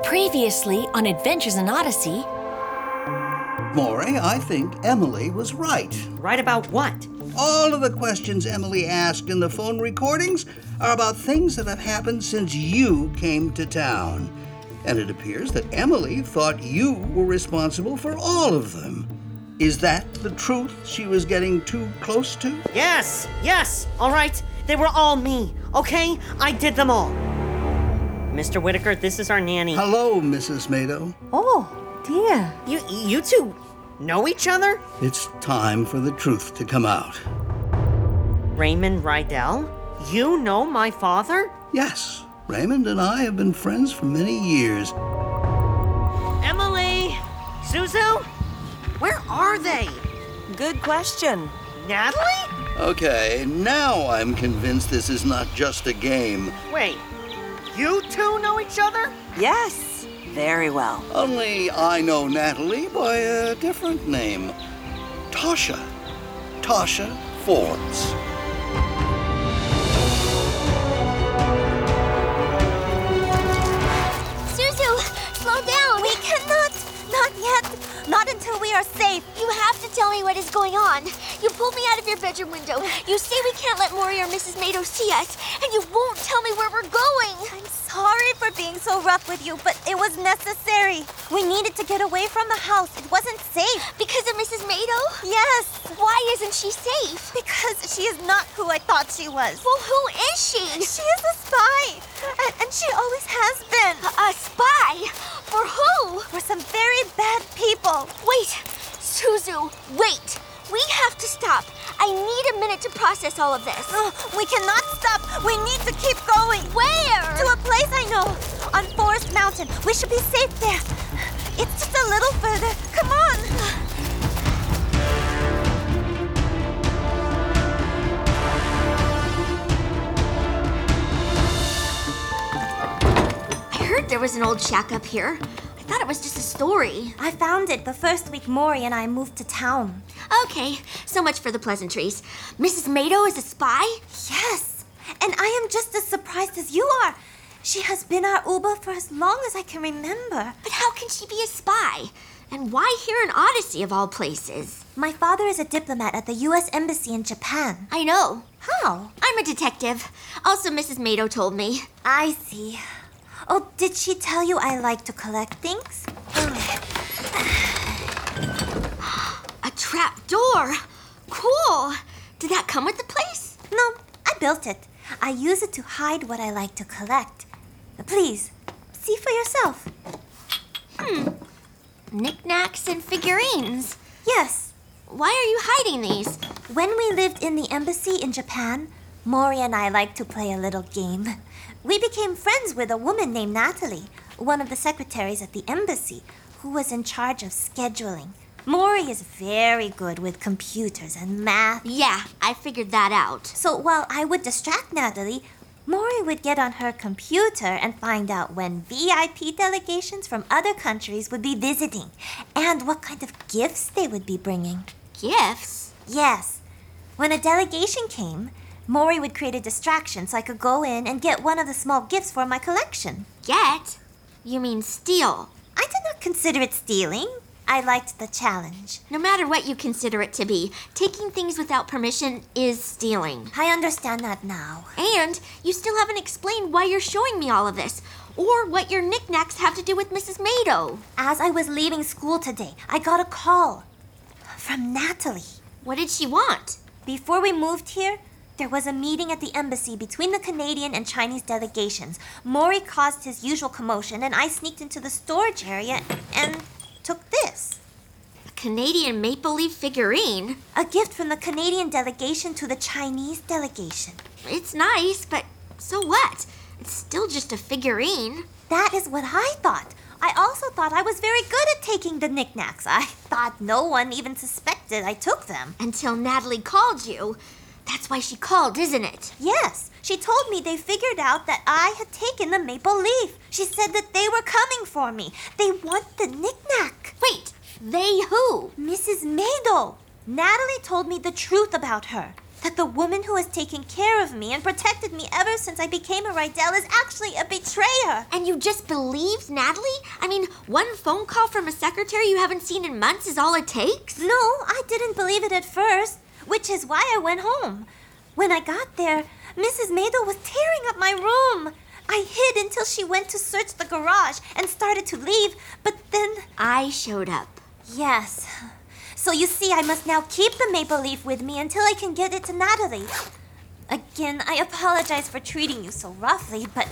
Previously on Adventures in Odyssey. Maury, I think Emily was right. Right about what? All of the questions Emily asked in the phone recordings are about things that have happened since you came to town. And it appears that Emily thought you were responsible for all of them. Is that the truth she was getting too close to? Yes, all right. They were all me, okay? I did them all. Mr. Whitaker, this is our nanny. Hello, Mrs. Mado. Oh, dear. You two know each other? It's time for the truth to come out. Raymond Rydell? You know my father? Yes, Raymond and I have been friends for many years. Emily! Suzu? Where are they? Good question. Natalie? Okay, now I'm convinced this is not just a game. Wait, you two know each other? Yes, very well. Only I know Natalie by a different name. Tasha. Tasha Forbes. Suzu, slow down. We cannot. Not yet. Not until we are safe. You have to tell me what is going on. You pulled me out of your bedroom window. You say we can't let Maury or Mrs. Mado see us, and you won't tell me where we're going. I'm sorry for being so rough with you, but it was necessary. We needed to get away from the house. It wasn't safe. Because of Mrs. Mado? Yes. Why isn't she safe? Because she is not who I thought she was. Well, who is she? She is a spy. And she always has been. A spy? For who? For some very bad people. Wait, Suzu, wait. We have to stop. I need a minute to process all of this. We cannot stop. We need to keep going. Where? To a place I know. On Forest Mountain. We should be safe there. It's just a little further. Come on. I heard there was an old shack up here. I thought it was just a story. I found it the first week Maury and I moved to town. Okay, so much for the pleasantries. Mrs. Mado is a spy? Yes, and I am just as surprised as you are. She has been our Uber for as long as I can remember. But how can she be a spy? And why here in Odyssey of all places? My father is a diplomat at the U.S. Embassy in Japan. I know. How? I'm a detective. Also, Mrs. Mado told me. I see. Oh, did she tell you I like to collect things? A trap door. Cool. Did that come with the place? No, I built it. I use it to hide what I like to collect. Please, see for yourself. Knickknacks and figurines. Yes. Why are you hiding these? When we lived in the embassy in Japan, Maury and I liked to play a little game. We became friends with a woman named Natalie, one of the secretaries at the embassy, who was in charge of scheduling. Maury is very good with computers and math. Yeah, I figured that out. So while I would distract Natalie, Maury would get on her computer and find out when VIP delegations from other countries would be visiting and what kind of gifts they would be bringing. Gifts? Yes. When a delegation came, Maury would create a distraction so I could go in and get one of the small gifts for my collection. Get? You mean steal? I did not consider it stealing. I liked the challenge. No matter what you consider it to be, taking things without permission is stealing. I understand that now. And you still haven't explained why you're showing me all of this, or what your knickknacks have to do with Mrs. Mado. As I was leaving school today, I got a call from Natalie. What did she want? Before we moved here, there was a meeting at the embassy between the Canadian and Chinese delegations. Maury caused his usual commotion, and I sneaked into the storage area and took this. A Canadian maple leaf figurine? A gift from the Canadian delegation to the Chinese delegation. It's nice, but so what? It's still just a figurine. That is what I thought. I also thought I was very good at taking the knickknacks. I thought no one even suspected I took them. Until Natalie called you. That's why she called, isn't it? Yes. She told me they figured out that I had taken the maple leaf. She said that they were coming for me. They want the knickknack. Wait, they who? Mrs. Mado. Natalie told me the truth about her. that the woman who has taken care of me and protected me ever since I became a Rydell is actually a betrayer. And you just believed Natalie? I mean, one phone call from a secretary you haven't seen in months is all it takes? No, I didn't believe it at first, which is why I went home. When I got there, Mrs. Mado was tearing up my room. I hid until she went to search the garage and started to leave, but then... I showed up. Yes. So you see, I must now keep the maple leaf with me until I can get it to Natalie. Again, I apologize for treating you so roughly, but...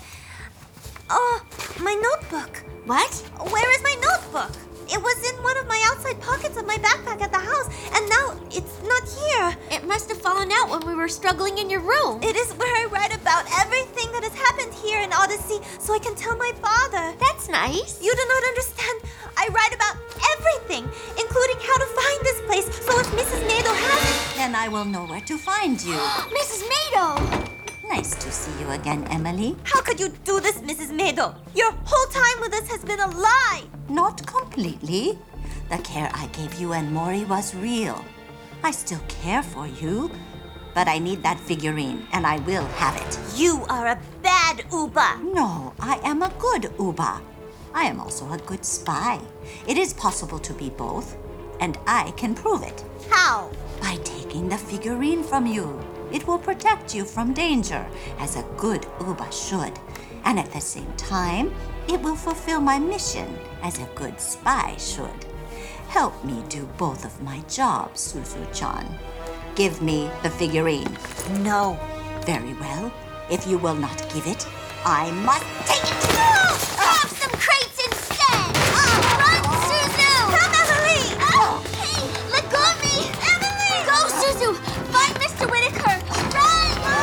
Oh, my notebook. What? Where is my notebook? It was in one of my outside pockets of my backpack at the house, and now it's not here. It must have fallen out when we were struggling in your room. It is where I write about everything that has happened here in Odyssey, so I can tell my father. That's nice. You do not understand. I write about everything, including how to find this place, so if Mrs. Mado has it... Then I will know where to find you. Mrs. Mado! Nice to see you again, Emily. How could you do this, Mrs. Mado? Your whole time with us has been a lie. Not completely. The care I gave you and Mori was real. I still care for you, but I need that figurine, and I will have it. You are a bad Uba. No, I am a good Uba. I am also a good spy. It is possible to be both, and I can prove it. How? By taking the figurine from you. It will protect you from danger, as a good Uba should. And at the same time, it will fulfill my mission, as a good spy should. Help me do both of my jobs, Suzu-chan. Give me the figurine. No. Very well. If you will not give it, I must take it. Have some crates instead! Run, Suzu! Come, Emily! Hey, let go of me! Emily! Go, Suzu! Find Mr. Whitaker! Run!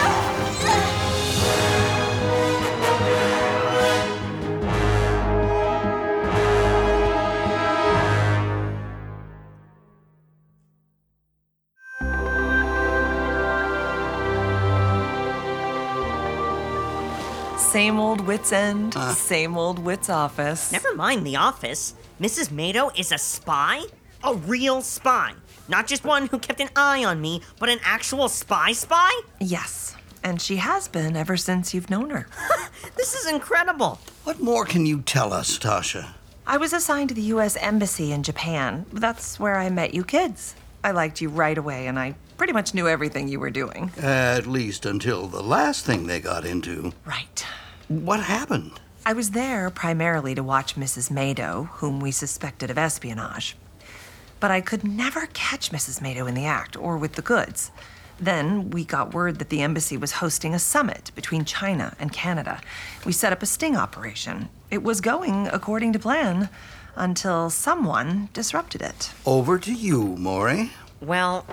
Same old Wits End, same old Wits Office. Never mind the office. Mrs. Mado is a spy? A real spy. Not just one who kept an eye on me, but an actual spy? Yes, and she has been ever since you've known her. This is incredible. What more can you tell us, Tasha? I was assigned to the U.S. Embassy in Japan. That's where I met you kids. I liked you right away, and I pretty much knew everything you were doing. At least until the last thing they got into. Right. What happened? I was there primarily to watch Mrs. Mado, whom we suspected of espionage. But I could never catch Mrs. Mado in the act or with the goods. Then we got word that the embassy was hosting a summit between China and Canada. We set up a sting operation. It was going according to plan until someone disrupted it. Over to you, Maury. Well,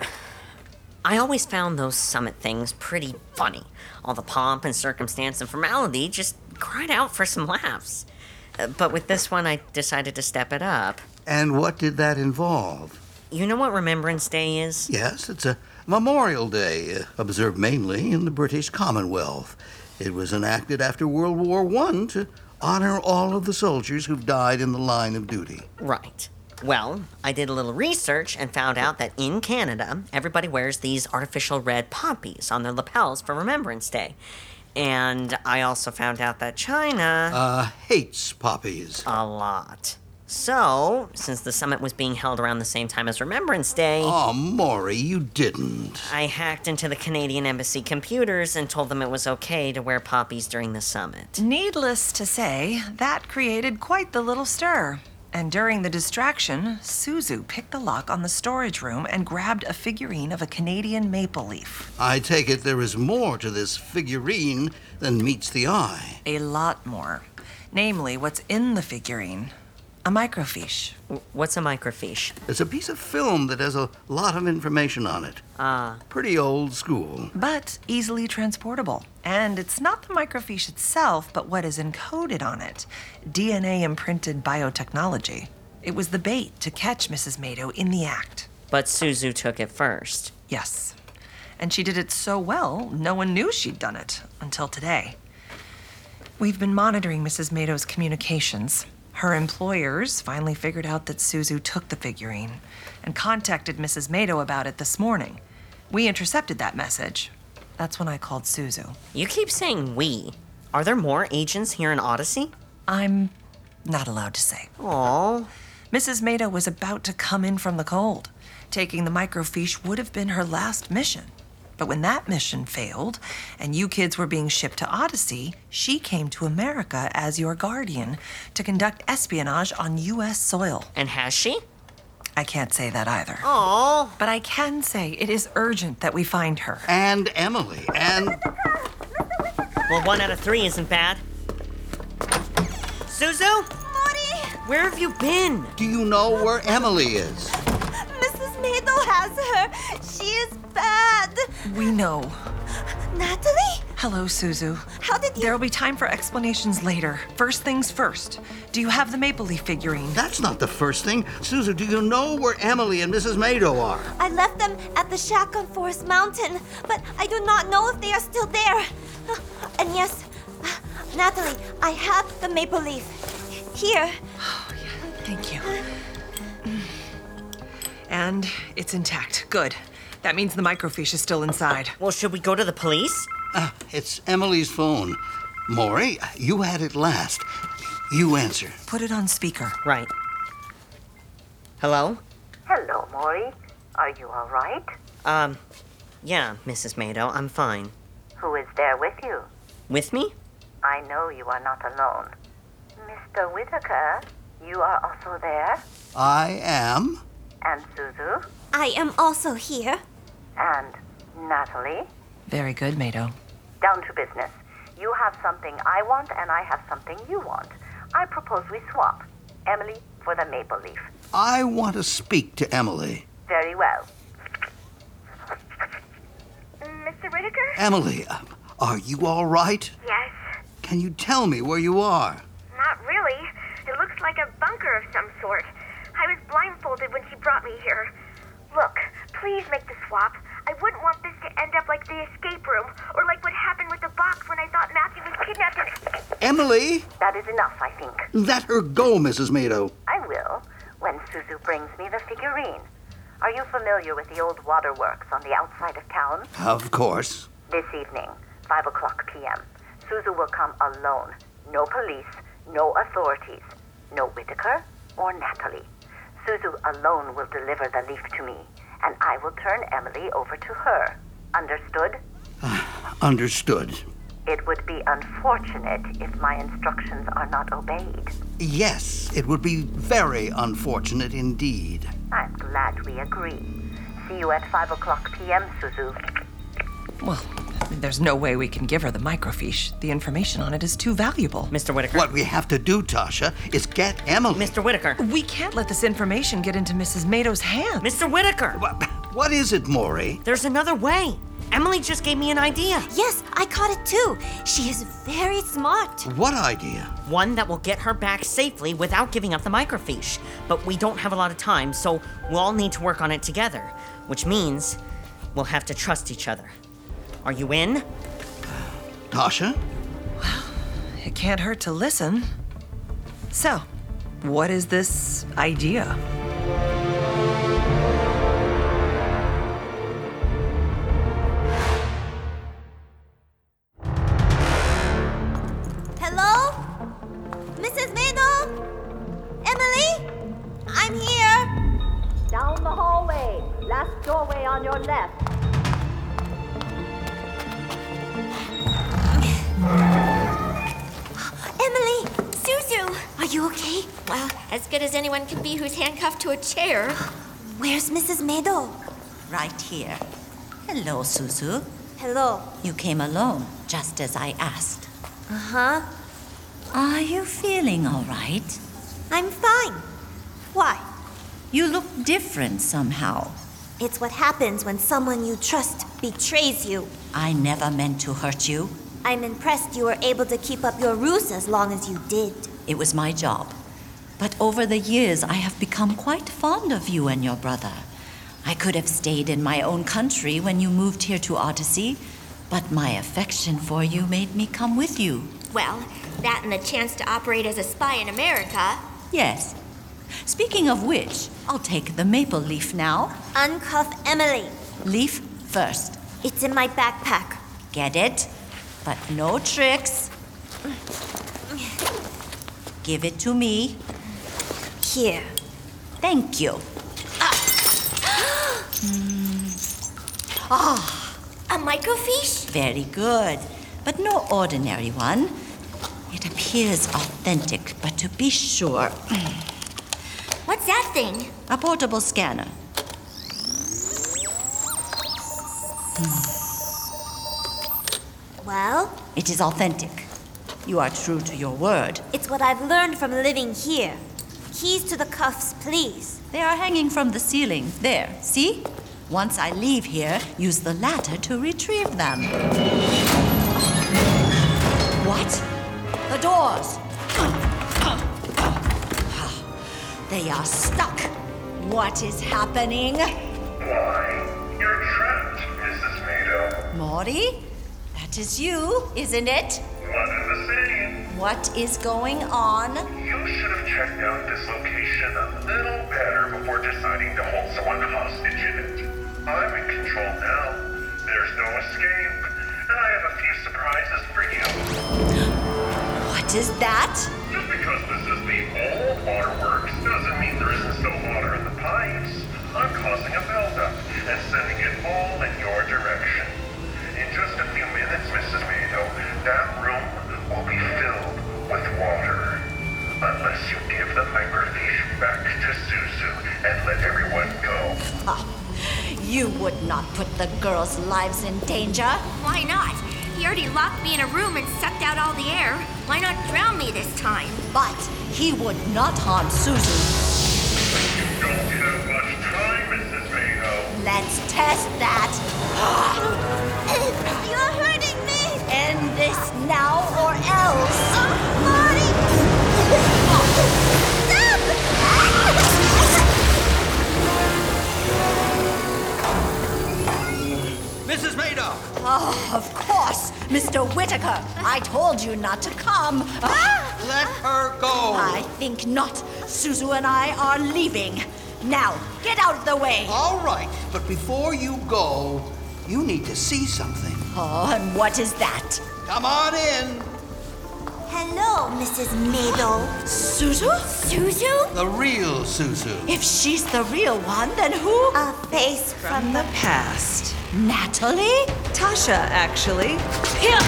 I always found those summit things pretty funny. All the pomp and circumstance and formality just cried out for some laughs. But with this one, I decided to step it up. And what did that involve? You know what Remembrance Day is? Yes, it's a Memorial Day, observed mainly in the British Commonwealth. It was enacted after World War I to honor all of the soldiers who've died in the line of duty. Right. Well, I did a little research and found out that in Canada, everybody wears these artificial red poppies on their lapels for Remembrance Day. And I also found out that China Hates poppies. a lot. So, since the summit was being held around the same time as Remembrance Day, Oh, Maury, you didn't. I hacked into the Canadian Embassy computers and told them it was okay to wear poppies during the summit. Needless to say, that created quite the little stir. And during the distraction, Suzu picked the lock on the storage room and grabbed a figurine of a Canadian maple leaf. I take it there is more to this figurine than meets the eye. A lot more. Namely, what's in the figurine. A microfiche. What's a microfiche? It's a piece of film that has a lot of information on it. Pretty old school. But easily transportable. And it's not the microfiche itself, but what is encoded on it. DNA-imprinted biotechnology. It was the bait to catch Mrs. Mado in the act. But Suzu took it first. Yes. And she did it so well, no one knew she'd done it until today. We've been monitoring Mrs. Mado's communications. Her employers finally figured out that Suzu took the figurine and contacted Mrs. Mado about it this morning. We intercepted that message. That's when I called Suzu. You keep saying we. Are there more agents here in Odyssey? I'm not allowed to say. Aww. Mrs. Mado was about to come in from the cold. Taking the microfiche would have been her last mission. But when that mission failed, and you kids were being shipped to Odyssey, she came to America as your guardian to conduct espionage on U.S. soil. And has she? I can't say that either. Aww. But I can say it is urgent that we find her. And Emily, and... Well, 1 out of 3 isn't bad. Suzu? Mori! Where have you been? Do you know where Emily is? Mrs. Mado has her. She is bad. We know. Natalie? Hello, Suzu. How did you... There'll be time for explanations later. First things first. Do you have the Maple Leaf figurine? That's not the first thing. Suzu, do you know where Emily and Mrs. Mado are? I left them at the shack on Forest Mountain, but I do not know if they are still there. And yes, Natalie, I have the maple leaf. Here. Oh, yeah. Thank you. And it's intact. Good. That means the microfiche is still inside. Well, should we go to the police? It's Emily's phone. Maury, you had it last. You answer. Put it on speaker. Right. Hello? Hello, Maury. Are you all right? Yeah, Mrs. Mado, I'm fine. Who is there with you? With me? I know you are not alone. Mr. Whitaker, you are also there? I am. And Suzu? I am also here. And Natalie? Very good, Mado. Down to business. You have something I want, and I have something you want. I propose we swap. Emily for the maple leaf. I want to speak to Emily. Very well. Mr. Whitaker? Emily, are you all right? Yes. Can you tell me where you are? Not really. It looks like a bunker of some sort. I was blindfolded when she brought me here. Look, please make the swap. I wouldn't want this to end up like the escape room, or like what happened with the box when I thought Matthew was kidnapped and... Emily? That is enough, I think. Let her go, Mrs. Mado. I will, when Suzu brings me the figurine. Are you familiar with the old waterworks on the outside of town? Of course. This evening, 5 o'clock p.m., Suzu will come alone. No police, no authorities, no Whitaker or Natalie. Suzu alone will deliver the leaf to me, and I will turn Emily over to her. Understood? Understood. It would be unfortunate if my instructions are not obeyed. Yes, it would be very unfortunate indeed. I'm glad we agree. See you at 5 o'clock p.m., Suzu. Well, there's no way we can give her the microfiche. The information on it is too valuable. Mr. Whitaker? What we have to do, Tasha, is get Emily. Mr. Whitaker? We can't let this information get into Mrs. Mado's hands. Mr. Whitaker! What is it, Maury? There's another way. Emily just gave me an idea. Yes, I caught it too. She is very smart. What idea? One that will get her back safely without giving up the microfiche. But we don't have a lot of time, so we'll all need to work on it together. Which means we'll have to trust each other. Are you in? Tasha? It can't hurt to listen. So, what is this idea? Hello? Mrs. Mado? Emily? I'm here. Down the hallway. Last doorway on your left. Emily! Suzu! Are you okay? Well, as good as anyone can be who's handcuffed to a chair. Where's Mrs. Mado? Right here. Hello, Suzu. Hello. You came alone, just as I asked. Uh-huh. Are you feeling all right? I'm fine. Why? You look different somehow. It's what happens when someone you trust betrays you. I never meant to hurt you. I'm impressed you were able to keep up your ruse as long as you did. It was my job. But over the years, I have become quite fond of you and your brother. I could have stayed in my own country when you moved here to Odyssey, but my affection for you made me come with you. Well, that and the chance to operate as a spy in America. Yes. Speaking of which, I'll take the maple leaf now. Uncuff Emily. Leaf first? It's in my backpack. Get it? But no tricks. Give it to me. Here. Thank you. A microfiche? Very good. But no ordinary one. It appears authentic, but to be sure, What's that thing? a portable scanner. Well, It is authentic. You are true to your word. it's what I've learned from living here. Keys to the cuffs, please. They are hanging from the ceiling. There, see? Once I leave here, use the ladder to retrieve them. What? The doors! They are stuck. What is happening? Why, you're trapped, Mrs. Mado. Maury? That is you, isn't it? One and the same. What is going on? You should have checked out this location a little better before deciding to hold someone hostage in it. I'm in control now. There's no escape. And I have a few surprises for you. What is that? Just because this is the old waterworks doesn't mean there isn't still water in the pipes. I'm causing a buildup and sending it all in your direction. In just a few minutes, Mrs. Mado, that room will be filled with water. Unless you give the microfiche back to Suzu and let everyone go. You would not put the girls' lives in danger. Why not? He already locked me in a room and sucked out all the air. Why not drown me this time? But he would not harm Suzu. Don't have much time, Mrs. Mado. Let's test that. You're hurting me! End this now or else. Marty! Mrs. Mado! Oh, of course, Mr. Whitaker. I told you not to come. Let her go! I think not. Suzu and I are leaving. Now, get out of the way. All right, but before you go, you need to see something. Oh, and what is that? Come on in. Hello, Mrs. Mado. Suzu? Suzu? The real Suzu. If she's the real one, then who? A face from the Past. Natalie? Tasha, actually. Here.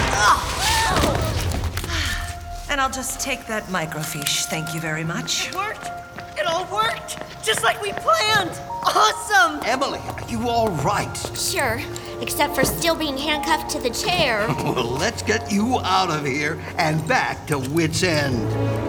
And I'll just take that microfiche. Thank you very much. Worked. It all worked. Just like we planned. Awesome. Emily, are you all right? Sure, except for still being handcuffed to the chair. Well, let's get you out of here and back to Wits End.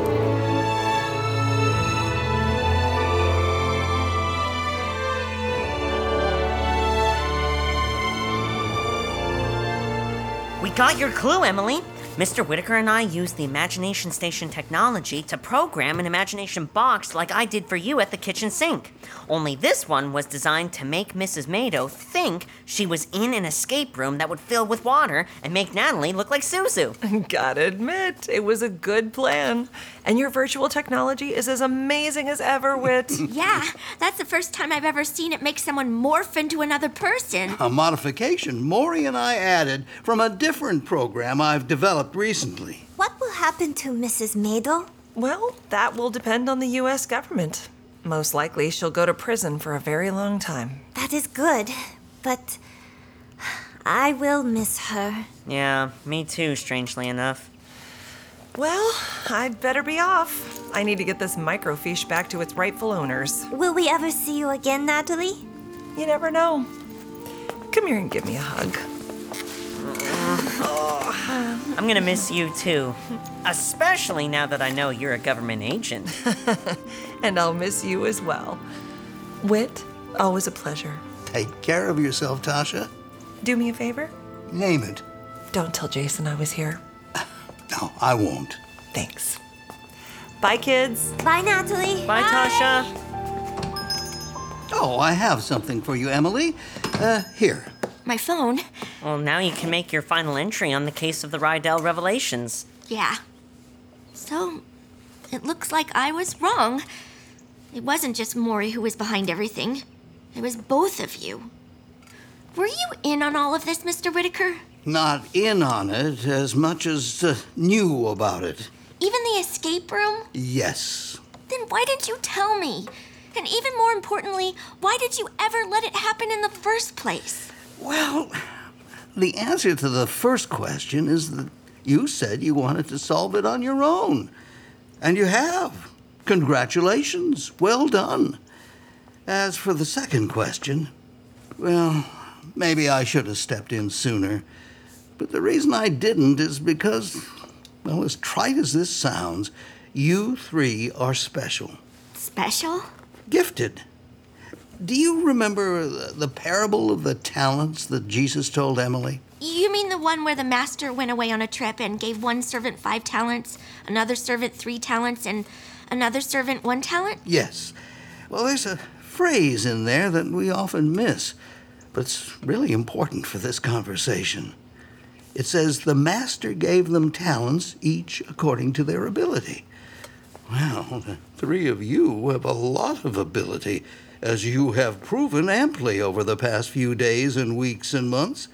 We got your clue, Emily. Mr. Whitaker and I used the Imagination Station technology to program an imagination box like I did for you at the kitchen sink. Only this one was designed to make Mrs. Mado think she was in an escape room that would fill with water and make Natalie look like Suzu. Gotta admit, it was a good plan. And your virtual technology is as amazing as ever, Wit. Yeah, that's the first time I've ever seen it make someone morph into another person. A modification Maury and I added from a different program I've developed recently. What will happen to Mrs. Mado? Well, that will depend on the U.S. government. Most likely, she'll go to prison for a very long time. That is good, but I will miss her. Yeah, me too, strangely enough. Well, I'd better be off. I need to get this microfiche back to its rightful owners. Will we ever see you again, Natalie? You never know. Come here and give me a hug. I'm gonna miss you too. Especially now that I know you're a government agent. And I'll miss you as well. Wit, always a pleasure. Take care of yourself, Tasha. Do me a favor? Name it. Don't tell Jason I was here. No, I won't. Thanks. Bye, kids. Bye, Natalie. Bye, Tasha. Oh, I have something for you, Emily. Here. My phone? Well, now you can make your final entry on the case of the Rydell revelations. Yeah. So, it looks like I was wrong. It wasn't just Maury who was behind everything. It was both of you. Were you in on all of this, Mr. Whitaker? Not in on it as much as knew about it. Even the escape room? Yes. Then why didn't you tell me? And even more importantly, why did you ever let it happen in the first place? Well, the answer to the first question is that you said you wanted to solve it on your own. And you have. Congratulations. Well done. As for the second question, well, maybe I should have stepped in sooner. But the reason I didn't is because, well, as trite as this sounds, you three are special. Special? Gifted. Do you remember the parable of the talents that Jesus told Emily? You mean the one where the master went away on a trip and gave one servant 5 talents, another servant 3 talents, and another servant 1 talent? Yes. Well, there's a phrase in there that we often miss, but it's really important for this conversation. It says, the master gave them talents, each according to their ability. Well, the 3 of you have a lot of ability, as you have proven amply over the past few days and weeks and months.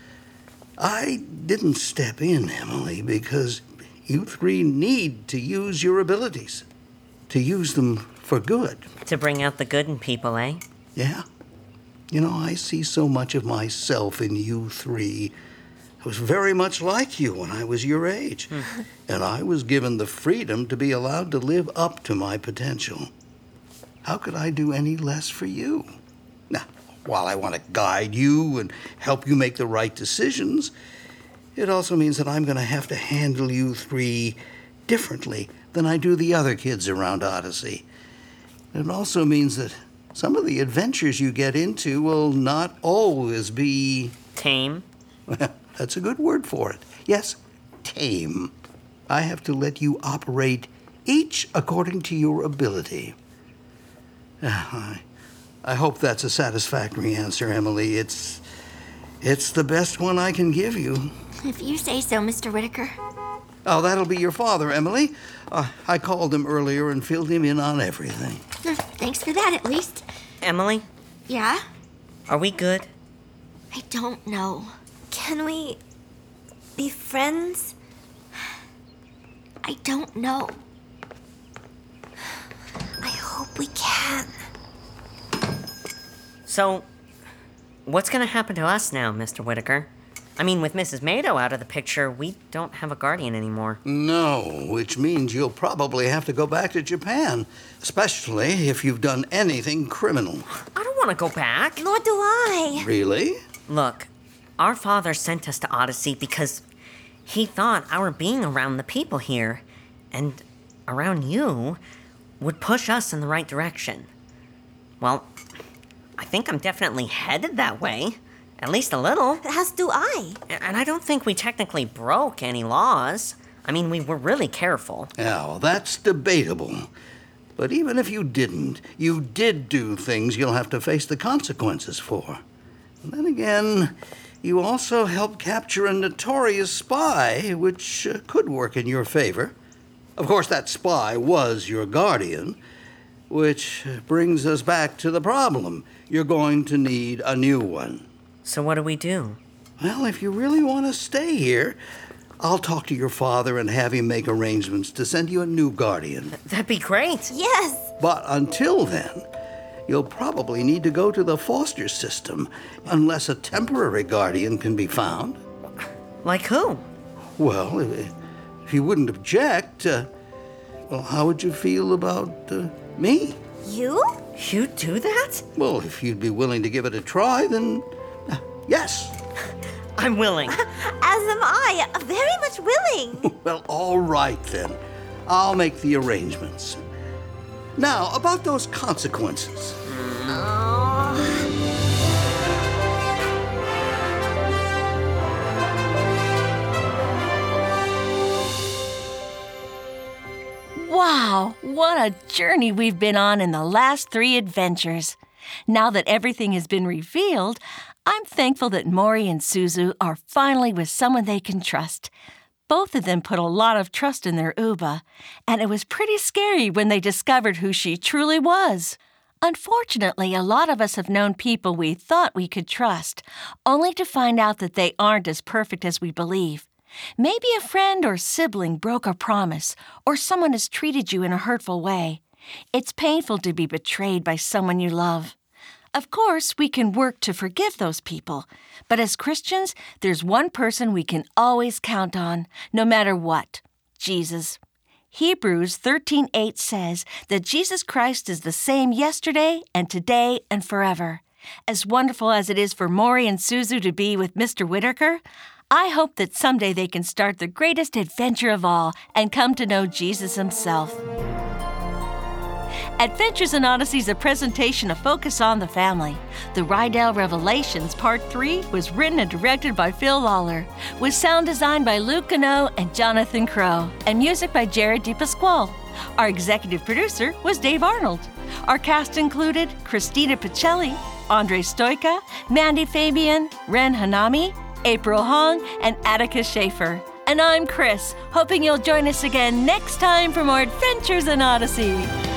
I didn't step in, Emily, because you 3 need to use your abilities. To use them for good. To bring out the good in people, eh? Yeah. You know, I see so much of myself in you 3. I was very much like you when I was your age. And I was given the freedom to be allowed to live up to my potential. How could I do any less for you? Now, while I want to guide you and help you make the right decisions, it also means that I'm going to have to handle you 3 differently than I do the other kids around Odyssey. It also means that some of the adventures you get into will not always be... Tame? Well, that's a good word for it. Yes, tame. I have to let you operate each according to your ability. I hope that's a satisfactory answer, Emily. It's the best one I can give you. If you say so, Mr. Whitaker. Oh, that'll be your father, Emily. I called him earlier and filled him in on everything. Thanks for that, at least. Emily? Yeah? Are we good? I don't know. Can we be friends? I don't know. I hope we can. So, what's gonna happen to us now, Mr. Whitaker? I mean, with Mrs. Mado out of the picture, we don't have a guardian anymore. No, which means you'll probably have to go back to Japan, especially if you've done anything criminal. I don't want to go back. Nor do I. Really? Look, our father sent us to Odyssey because he thought our being around the people here and around you would push us in the right direction. Well, I think I'm definitely headed that way. At least a little. As do I. And I don't think we technically broke any laws. I mean, we were really careful. Yeah, well, that's debatable. But even if you didn't, you did do things you'll have to face the consequences for. And then again, you also helped capture a notorious spy, which could work in your favor. Of course, that spy was your guardian, which brings us back to the problem. You're going to need a new one. So what do we do? Well, if you really want to stay here, I'll talk to your father and have him make arrangements to send you a new guardian. That'd be great. Yes. But until then, you'll probably need to go to the foster system, unless a temporary guardian can be found. Like who? Well, if you wouldn't object, well, how would you feel about me? You? You'd do that? Well, if you'd be willing to give it a try, then yes. I'm willing. As am I. Very much willing. Well, all right then. I'll make the arrangements. Now, about those consequences. Wow, what a journey we've been on in the last 3 adventures. Now that everything has been revealed, I'm thankful that Mori and Suzu are finally with someone they can trust. Both of them put a lot of trust in their Uba, and it was pretty scary when they discovered who she truly was. Unfortunately, a lot of us have known people we thought we could trust, only to find out that they aren't as perfect as we believe. Maybe a friend or sibling broke a promise, or someone has treated you in a hurtful way. It's painful to be betrayed by someone you love. Of course, we can work to forgive those people, but as Christians, there's one person we can always count on, no matter what: Jesus. Hebrews 13:8 says that Jesus Christ is the same yesterday and today and forever. As wonderful as it is for Maury and Suzu to be with Mr. Whitaker, I hope that someday they can start the greatest adventure of all and come to know Jesus himself. Adventures in Odyssey is a presentation of Focus on the Family. The Rydell Revelations Part 3 was written and directed by Phil Lawler, with sound design by Luke Gano and Jonathan Crow, and music by Jared DePasquale. Our executive producer was Dave Arnold. Our cast included Christina Pacelli, Andre Stoika, Mandy Fabian, Ren Hanami, April Hong, and Attica Schaefer. And I'm Chris, hoping you'll join us again next time for more Adventures in Odyssey.